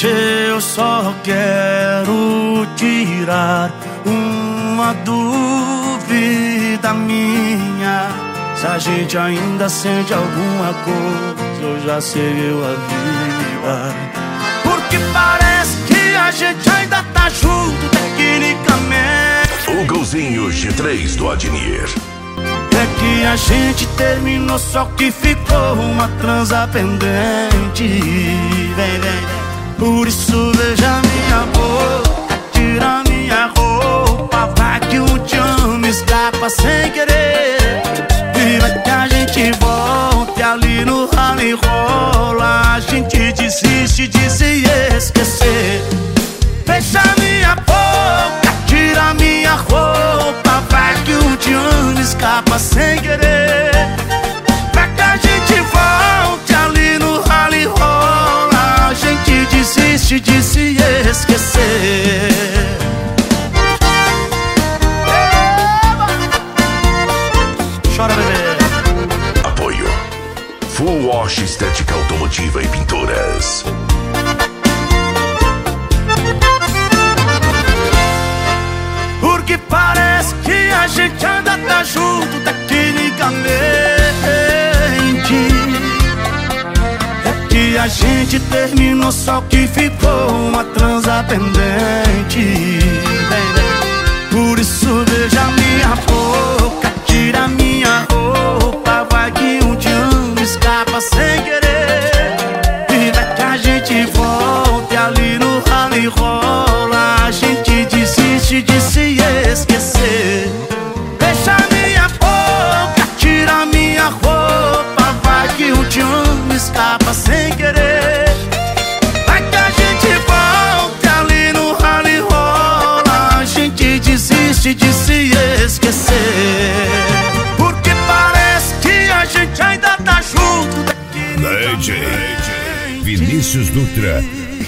Eu só quero tirar uma dúvida minha. Se a gente ainda sente alguma coisa, eu já seguiu a vida. Porque parece que a gente ainda tá junto tecnicamente. O golzinho G3 do Adnir. É que a gente terminou, só que ficou uma transa pendente. Vem, vem. Por isso veja minha boca, tira minha roupa. Vai que um te amo, escapa sem querer. E vai que a gente volte ali no rala e rola. A gente desiste de se esquecer. Fecha minha boca, tira minha roupa. Vai que um te amo, escapa sem querer. Vai que a gente volte ali no rala e rola. A gente desiste de se esquecer. Chora, bebê. Apoio Full Wash Estética Automotiva e Pinturas. Porque parece que a gente ainda tá junto tecnicamente. É que a gente terminou, só que ficou uma transa pendente. Vem, vem. Por isso veja minha boca, tira minha roupa. Vai que um te amo, escapa sem querer. E vai que a gente volte ali no rala e rola. A gente desiste de se esquecer. Fecha minha boca, tira minha roupa. Vai que um te amo, escapa sem querer. Vai que a gente volte ali no rala e rola. A gente desiste de se esquecer. Porque parece que a gente ainda tá junto daqui. DJ Vinícius Dutra